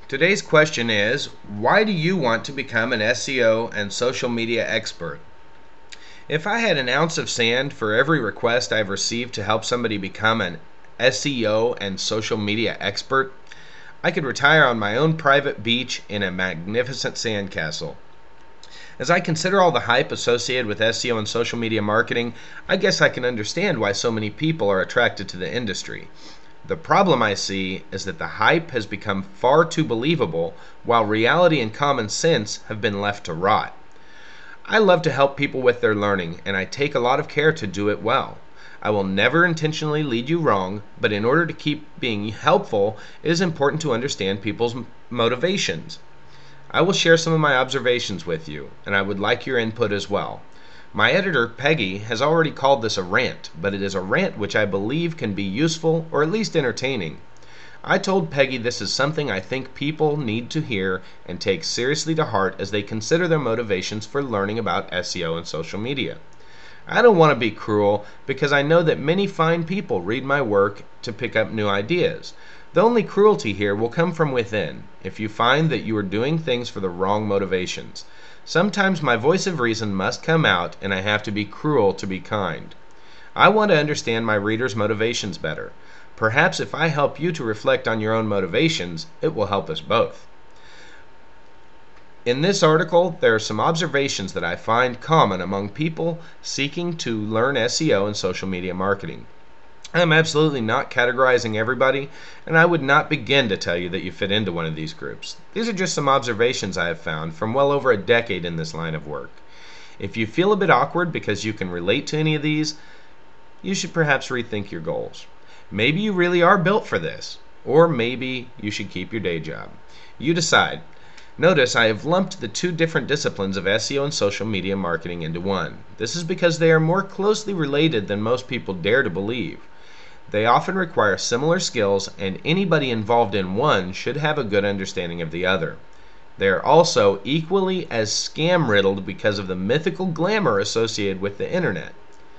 Today's question is, why do you want to become an SEO and social media expert? If I had an ounce of sand for every request I've received to help somebody become an SEO and social media expert, I could retire on my own private beach in a magnificent sandcastle. As I consider all the hype associated with SEO and social media marketing, I guess I can understand why so many people are attracted to the industry. The problem I see is that the hype has become far too believable, while reality and common sense have been left to rot. I love to help people with their learning, and I take a lot of care to do it well. I will never intentionally lead you wrong, but in order to keep being helpful, it is important to understand people's motivations. I will share some of my observations with you, and I would like your input as well. My editor, Peggy, has already called this a rant, but it is a rant which I believe can be useful or at least entertaining. I told Peggy this is something I think people need to hear and take seriously to heart as they consider their motivations for learning about SEO and social media. I don't want to be cruel because I know that many fine people read my work to pick up new ideas. The only cruelty here will come from within, if you find that you are doing things for the wrong motivations. Sometimes my voice of reason must come out, and I have to be cruel to be kind. I want to understand my readers' motivations better. Perhaps if I help you to reflect on your own motivations, it will help us both. In this article, there are some observations that I find common among people seeking to learn SEO and social media marketing. I am absolutely not categorizing everybody, and I would not begin to tell you that you fit into one of these groups. These are just some observations I have found from well over a decade in this line of work. If you feel a bit awkward because you can relate to any of these, you should perhaps rethink your goals. Maybe you really are built for this, or maybe you should keep your day job. You decide. Notice I have lumped the two different disciplines of SEO and social media marketing into one. This is because they are more closely related than most people dare to believe. They often require similar skills, and anybody involved in one should have a good understanding of the other. They are also equally as scam-riddled because of the mythical glamour associated with the internet.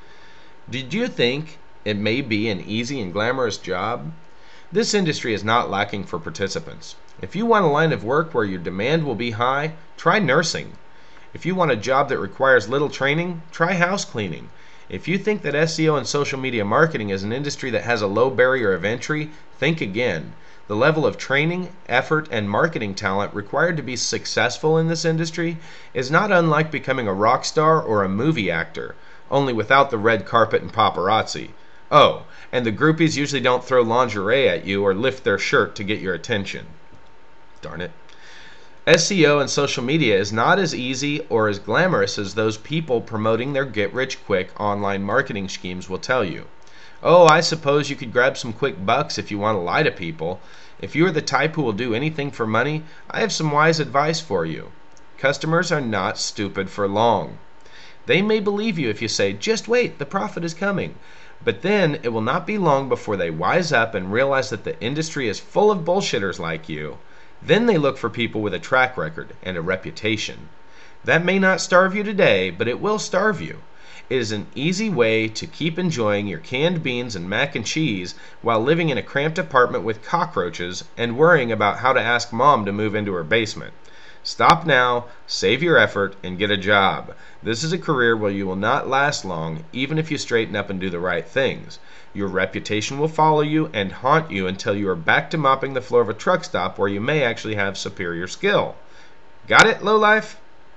Did you think it may be an easy and glamorous job? This industry is not lacking for participants. If you want a line of work where your demand will be high, try nursing. If you want a job that requires little training, try house cleaning. If you think that SEO and social media marketing is an industry that has a low barrier of entry, think again. The level of training, effort, and marketing talent required to be successful in this industry is not unlike becoming a rock star or a movie actor, only without the red carpet and paparazzi. Oh, and the groupies usually don't throw lingerie at you or lift their shirt to get your attention. Darn it. SEO and social media is not as easy or as glamorous as those people promoting their get-rich-quick online marketing schemes will tell you. Oh, I suppose you could grab some quick bucks if you want to lie to people. If you are the type who will do anything for money, I have some wise advice for you. Customers are not stupid for long. They may believe you if you say, "Just wait, the profit is coming." But then it will not be long before they wise up and realize that the industry is full of bullshitters like you. Then they look for people with a track record and a reputation. That may not starve you today, but it will starve you. It is an easy way to keep enjoying your canned beans and mac and cheese while living in a cramped apartment with cockroaches and worrying about how to ask mom to move into her basement. Stop now, save your effort, and get a job. This is a career where you will not last long, even if you straighten up and do the right things. Your reputation will follow you and haunt you until you are back to mopping the floor of a truck stop where you may actually have superior skill. Got it, lowlife?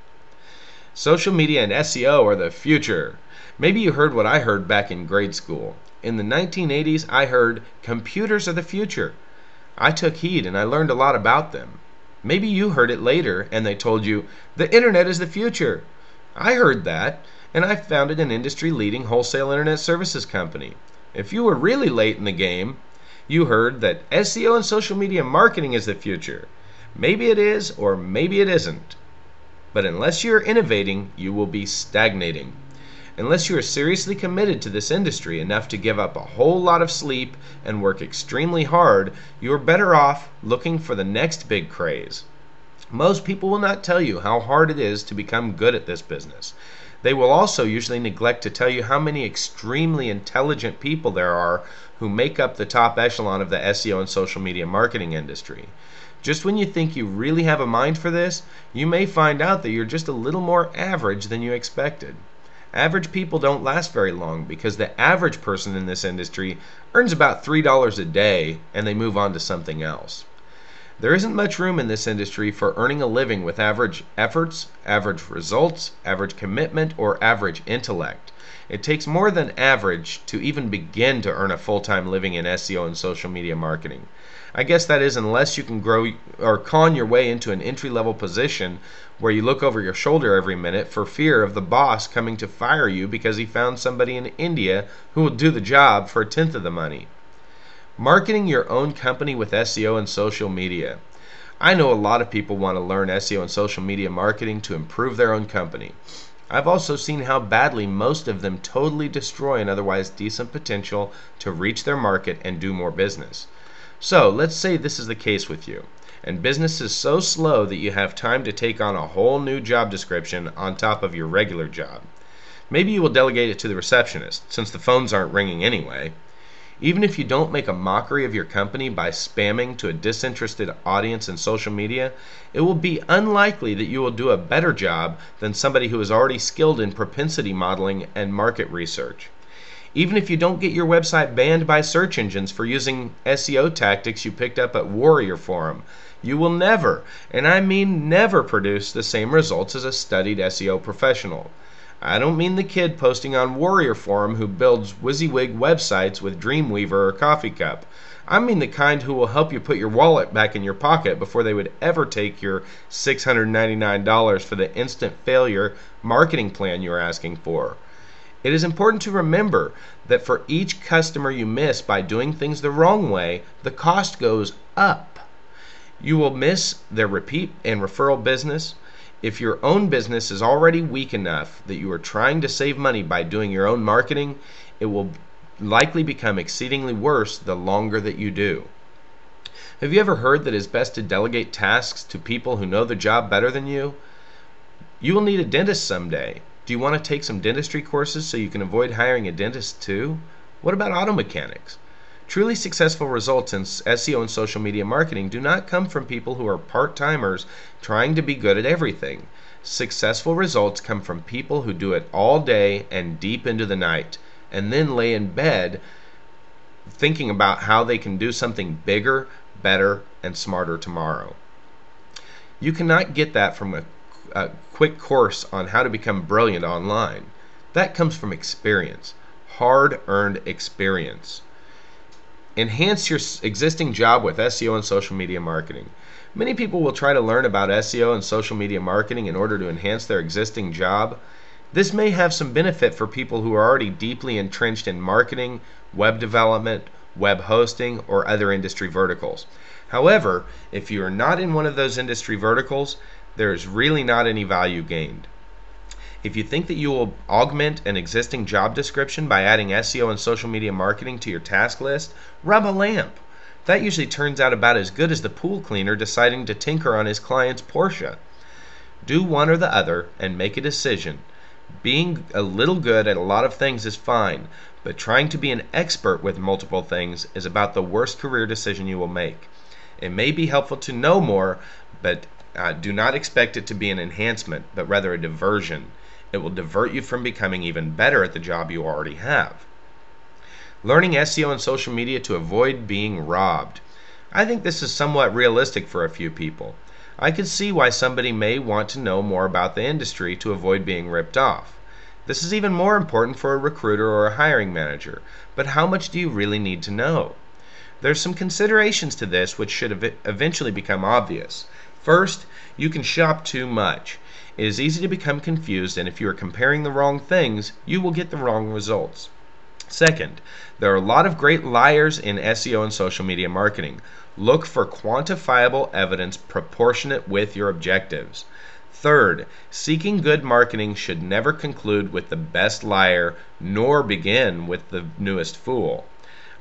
Social media and SEO are the future. Maybe you heard what I heard back in grade school. In the 1980s, I heard, "Computers are the future." I took heed and I learned a lot about them. Maybe you heard it later and they told you, "The internet is the future." I heard that, and I founded an industry-leading wholesale internet services company. If you were really late in the game, you heard that SEO and social media marketing is the future. Maybe it is, or maybe it isn't. But unless you're innovating, you will be stagnating. Unless you are seriously committed to this industry enough to give up a whole lot of sleep and work extremely hard, you are better off looking for the next big craze. Most people will not tell you how hard it is to become good at this business. They will also usually neglect to tell you how many extremely intelligent people there are who make up the top echelon of the SEO and social media marketing industry. Just when you think you really have a mind for this, you may find out that you're just a little more average than you expected. Average people don't last very long because the average person in this industry earns about $3 a day and they move on to something else. There isn't much room in this industry for earning a living with average efforts, average results, average commitment, or average intellect. It takes more than average to even begin to earn a full-time living in SEO and social media marketing. I guess that is unless you can grow or con your way into an entry-level position where you look over your shoulder every minute for fear of the boss coming to fire you because he found somebody in India who will do the job for a tenth of the money. Marketing your own company with SEO and social media. I know a lot of people want to learn SEO and social media marketing to improve their own company. I've also seen how badly most of them totally destroy an otherwise decent potential to reach their market and do more business. So let's say this is the case with you, and business is so slow that you have time to take on a whole new job description on top of your regular job. Maybe you will delegate it to the receptionist, since the phones aren't ringing anyway. Even if you don't make a mockery of your company by spamming to a disinterested audience in social media, it will be unlikely that you will do a better job than somebody who is already skilled in propensity modeling and market research. Even if you don't get your website banned by search engines for using SEO tactics you picked up at Warrior Forum, you will never, and I mean never, produce the same results as a studied SEO professional. I don't mean the kid posting on Warrior Forum who builds WYSIWYG websites with Dreamweaver or Coffee Cup. I mean the kind who will help you put your wallet back in your pocket before they would ever take your $699 for the instant failure marketing plan you're asking for. It is important to remember that for each customer you miss by doing things the wrong way, the cost goes up. You will miss their repeat and referral business. If your own business is already weak enough that you are trying to save money by doing your own marketing, it will likely become exceedingly worse the longer that you do. Have you ever heard that it is best to delegate tasks to people who know the job better than you? You will need a dentist someday. Do you want to take some dentistry courses so you can avoid hiring a dentist too? What about auto mechanics? Truly successful results in SEO and social media marketing do not come from people who are part-timers trying to be good at everything. Successful results come from people who do it all day and deep into the night, and then lay in bed thinking about how they can do something bigger, better, and smarter tomorrow. You cannot get that from a quick course on how to become brilliant online. That comes from experience, hard-earned experience. Enhance your existing job with SEO and social media marketing. Many people will try to learn about SEO and social media marketing in order to enhance their existing job. This may have some benefit for people who are already deeply entrenched in marketing, web development, web hosting, or other industry verticals. However, if you are not in one of those industry verticals, there is really not any value gained. If you think that you will augment an existing job description by adding SEO and social media marketing to your task list, rub a lamp. That usually turns out about as good as the pool cleaner deciding to tinker on his client's Porsche. Do one or the other and make a decision. Being a little good at a lot of things is fine, but trying to be an expert with multiple things is about the worst career decision you will make. It may be helpful to know more, but do not expect it to be an enhancement, but rather a diversion. It will divert you from becoming even better at the job you already have. Learning SEO and social media to avoid being robbed. I think this is somewhat realistic for a few people. I can see why somebody may want to know more about the industry to avoid being ripped off. This is even more important for a recruiter or a hiring manager, but how much do you really need to know? There's some considerations to this which should eventually become obvious. First, you can shop too much. It is easy to become confused, and if you are comparing the wrong things, you will get the wrong results. Second, there are a lot of great liars in SEO and social media marketing. Look for quantifiable evidence proportionate with your objectives. Third, seeking good marketing should never conclude with the best liar, nor begin with the newest fool.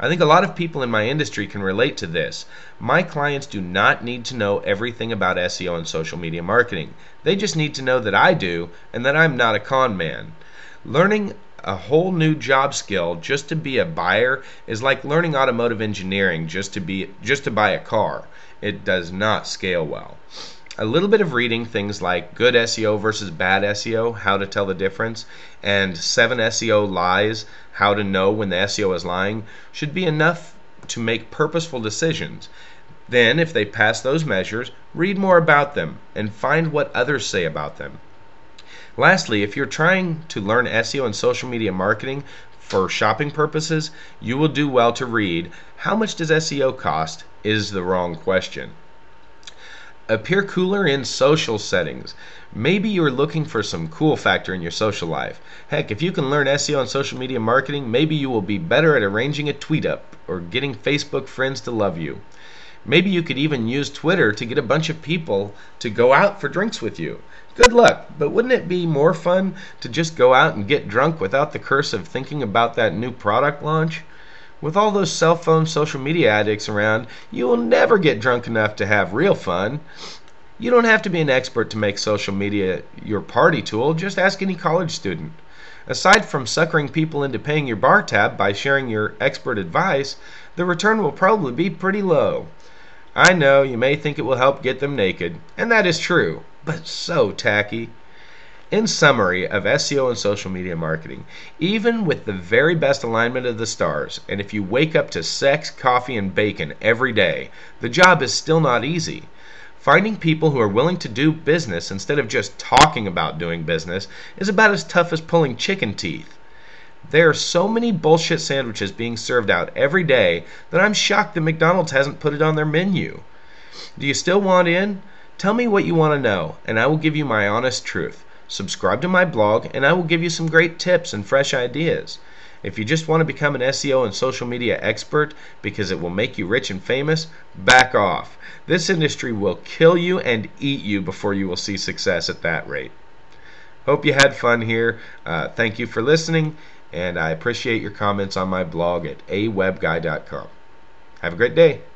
I think a lot of people in my industry can relate to this. My clients do not need to know everything about SEO and social media marketing. They just need to know that I do and that I'm not a con man. Learning a whole new job skill just to be a buyer is like learning automotive engineering just to buy a car. It does not scale well. A little bit of reading things like good SEO versus bad SEO, how to tell the difference, and 7 SEO lies, how to know when the SEO is lying, should be enough to make purposeful decisions. Then, if they pass those measures, read more about them and find what others say about them. Lastly, if you're trying to learn SEO and social media marketing for shopping purposes, you will do well to read "How much does SEO cost?" is the wrong question. Appear cooler in social settings. Maybe you're looking for some cool factor in your social life. Heck, if you can learn SEO and social media marketing, maybe you will be better at arranging a tweet up or getting Facebook friends to love you. Maybe you could even use Twitter to get a bunch of people to go out for drinks with you. Good luck, but wouldn't it be more fun to just go out and get drunk without the curse of thinking about that new product launch? With all those cell phone social media addicts around, you will never get drunk enough to have real fun. You don't have to be an expert to make social media your party tool. Just ask any college student. Aside from suckering people into paying your bar tab by sharing your expert advice, the return will probably be pretty low. I know you may think it will help get them naked, and that is true, but so tacky. In summary of SEO and social media marketing, even with the very best alignment of the stars, and if you wake up to sex, coffee, and bacon every day, the job is still not easy. Finding people who are willing to do business instead of just talking about doing business is about as tough as pulling chicken teeth. There are so many bullshit sandwiches being served out every day that I'm shocked that McDonald's hasn't put it on their menu. Do you still want in? Tell me what you want to know, and I will give you my honest truth. Subscribe to my blog, and I will give you some great tips and fresh ideas. If you just want to become an SEO and social media expert because it will make you rich and famous, back off. This industry will kill you and eat you before you will see success at that rate. Hope you had fun here. Thank you for listening, and I appreciate your comments on my blog at awebguy.com. Have a great day.